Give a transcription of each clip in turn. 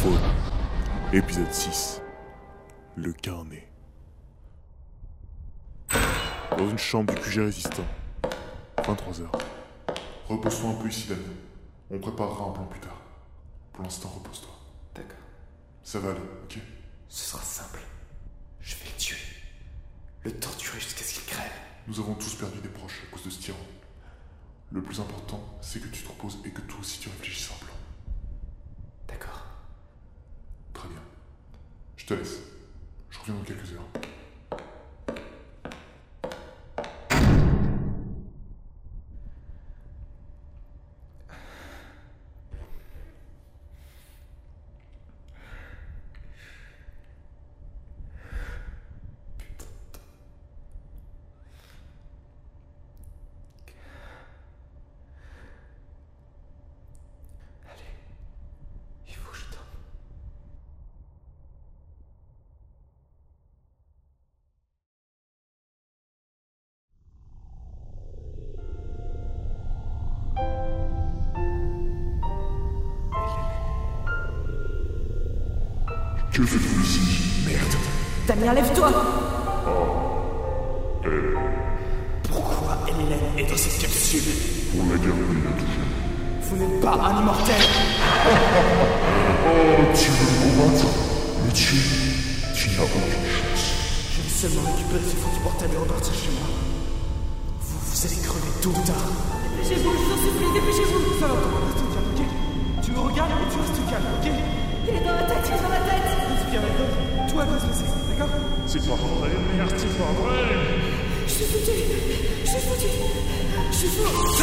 Faune, épisode 6. Le carnet. Dans une chambre du QG résistant. 23h. Repose-toi un peu ici, Damien. On préparera un plan plus tard. Pour l'instant, repose-toi. D'accord. Ça va aller, ok? Ce sera simple. Je vais le tuer. Le torturer jusqu'à ce qu'il crève. Nous avons tous perdu des proches à cause de ce tyran. Le plus important, c'est que tu te reposes et que toi aussi tu réfléchisses à un plan. D'accord. Très bien. Je te laisse. Je reviens dans quelques heures. Il faut que je dorme. Que faites-vous ici? Merde. Damien, lève-toi! Pourquoi Hélène est dans cette capsule? Pour la guerre brillante. Vous n'êtes pas un immortel. Oh, tu veux me combattre? Mais tu n'as aucune chance. Je vais seulement récupérer ce foutu portable et repartir chez moi. Vous allez crever tôt ou tard. Dépêchez-vous, je vous en supplie, dépêchez-vous! Ça va, reste calme, ok? Tu me regardes et tu restes calme, ok? Il est dans la tête, il est dans la tête! Respire, d'accord? Tout va bien se passer, d'accord? C'est pas vrai, merde, c'est pas vrai. Je suis foutu! Je suis foutu! Je suis fou!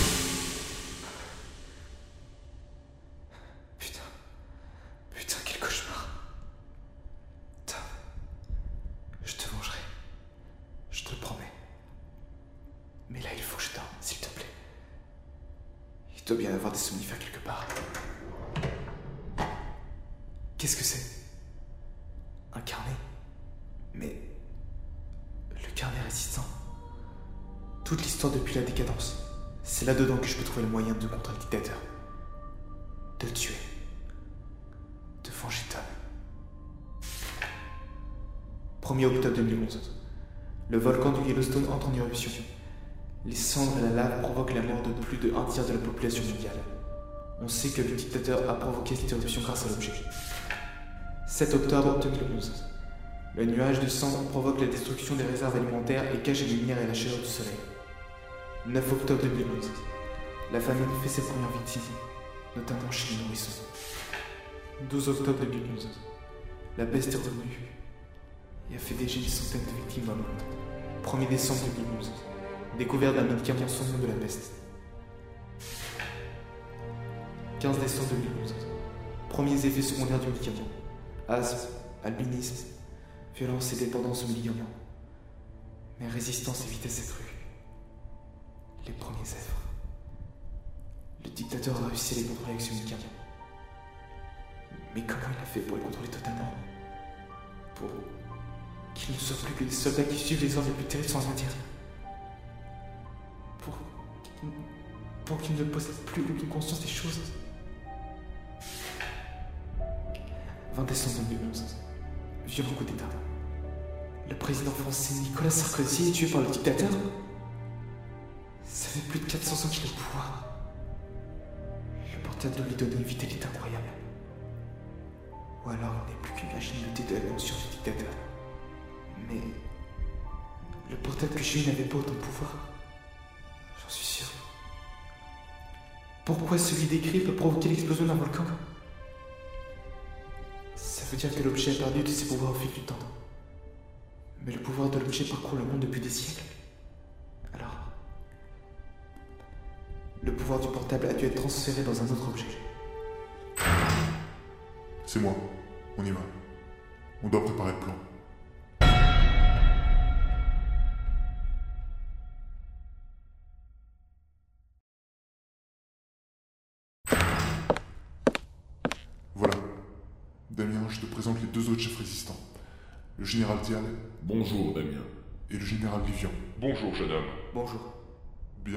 Putain, quel cauchemar. Tom, je te vengerai. Je te le promets. Mais là, il faut que je dorme, s'il te plaît. Il doit bien y avoir des somnifères quelque part. Qu'est-ce que c'est? Un carnet? Mais... le carnet résistant. Toute l'histoire depuis la décadence. C'est là-dedans que je peux trouver le moyen de contrer le dictateur. De le tuer. De venger Tom. 1er octobre 2011. Le volcan du Yellowstone entre en éruption. Les cendres et la lave provoquent la mort de plus de 1/3 de la population mondiale. On sait que le dictateur a provoqué cette éruption grâce à l'objet. 7 octobre 2011. Le nuage de cendres provoque la destruction des réserves alimentaires et cache les lumières et la chaleur du soleil. 9 octobre 2011. La famine fait ses premières victimes, notamment chez les nourrissons. 12 octobre 2011. La peste est revenue et a fait déjà une centaine de victimes dans le monde. 1er décembre 2011. Découverte d'un médicament sans nom de la peste. 15 décembre 2011. Premiers effets secondaires du médicament. Asthme, albinisme, violence et dépendance aux médicaments. Mais résistance et vitesse accrue. Les premiers œuvres. Le dictateur a réussi à les contrôler avec ce médicament. Mais comment il a fait pour les contrôler totalement? Pour qu'ils ne soient plus que des soldats qui suivent les ordres les plus terribles sans rien dire. Pour qu'ils ne possèdent plus aucune conscience des choses. 20 décembre 2011. Violent coup d'État. Le président français Nicolas Sarkozy est tué par le dictateur. Ça fait plus de 400 ans qu'il est au pouvoir. Le portable doit lui donner une vitalité incroyable. Ou alors il n'est plus qu'une machine dotée de la conscience du dictateur. Mais le portable que j'ai eu n'avait pas autant de pouvoir. J'en suis sûr. Pourquoi celui décrit peut provoquer l'explosion d'un volcan? Ça veut dire que l'objet a perdu de ses pouvoirs au fil du temps. Mais le pouvoir de l'objet parcourt le monde depuis des siècles. Alors, le pouvoir du portable a dû être transféré dans un autre objet. C'est moi. On y va. On doit préparer le plan. Voilà. Damien, je te présente les deux autres chefs résistants. Le général Dial Bonjour, Damien. et le général Vivian. Bonjour, jeune homme. Bonjour. Bien.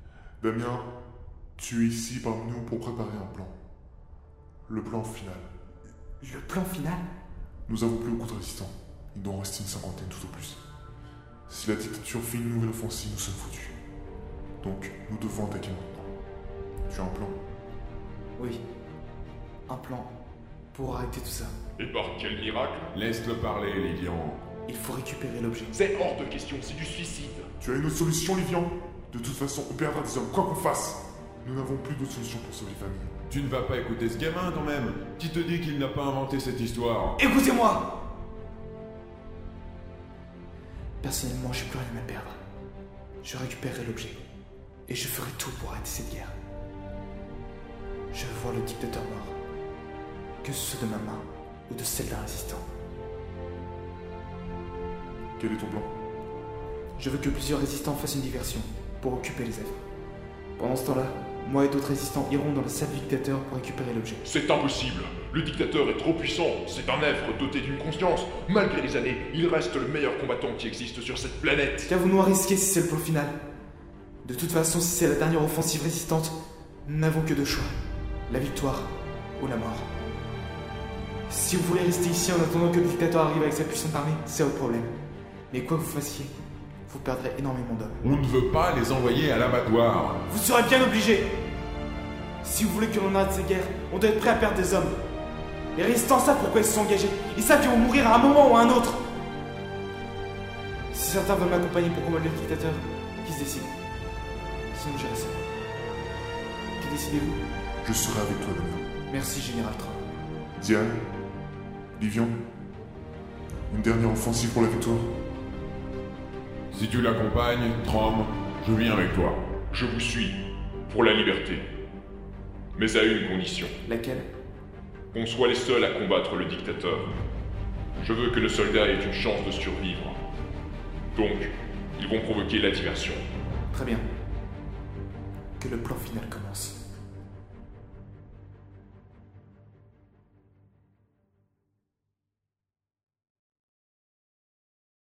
Damien, tu es ici parmi nous pour préparer un plan. Le plan final. Le plan final? Nous avons plus beaucoup de résistants. Il doit en rester une cinquantaine tout au plus. Si la dictature fait une nouvelle offensive, nous sommes foutus. Donc, nous devons attaquer maintenant. Tu as un plan? Oui. Un plan. Pour arrêter tout ça. Et par quel miracle? Laisse-le parler, Livian. Il faut récupérer l'objet. C'est hors de question, c'est du suicide. Tu as une autre solution, Livian? De toute façon, on perdra des hommes, quoi qu'on fasse. Nous n'avons plus d'autre solution pour sauver les familles. Tu ne vas pas écouter ce gamin quand même. Qui te dit qu'il n'a pas inventé cette histoire? Écoutez-moi! Personnellement, j'ai plus rien à perdre. Je récupérerai l'objet. Et je ferai tout pour arrêter cette guerre. Je veux voir le dictateur mort. Que ce soit de ma main ou de celle d'un résistant. Quel est ton plan? Je veux que plusieurs résistants fassent une diversion pour occuper les œuvres. Pendant ce temps-là, moi et d'autres résistants iront dans la salle du dictateur pour récupérer l'objet. C'est impossible. Le dictateur est trop puissant. C'est un être doté d'une conscience. Malgré les années, il reste le meilleur combattant qui existe sur cette planète. Qu'avons-nous à risquer si c'est le plan final? De toute façon, si c'est la dernière offensive résistante, nous n'avons que deux choix. La victoire ou la mort. Si vous voulez rester ici en attendant que le dictateur arrive avec sa puissante armée, c'est votre problème. Mais quoi que vous fassiez, vous perdrez énormément d'hommes. On ne veut pas les envoyer à l'abattoir. Vous serez bien obligés. Si vous voulez que l'on arrête ces guerres, on doit être prêt à perdre des hommes. Les résistants savent pourquoi ils se sont engagés. Ils savent qu'ils vont mourir à un moment ou à un autre. Si certains veulent m'accompagner pour combattre le dictateur, qu'ils se décident. Sinon j'irai seul. Que décidez-vous? Je serai avec toi, Damien. Merci, Général Tron. Diane, Livian, une dernière offensive pour la victoire. Si tu l'accompagnes, Trom, je viens avec toi. Je vous suis. Pour la liberté. Mais à une condition. Laquelle? Qu'on soit les seuls à combattre le dictateur. Je veux que nos soldats aient une chance de survivre. Donc, ils vont provoquer la diversion. Très bien. Que le plan final commence.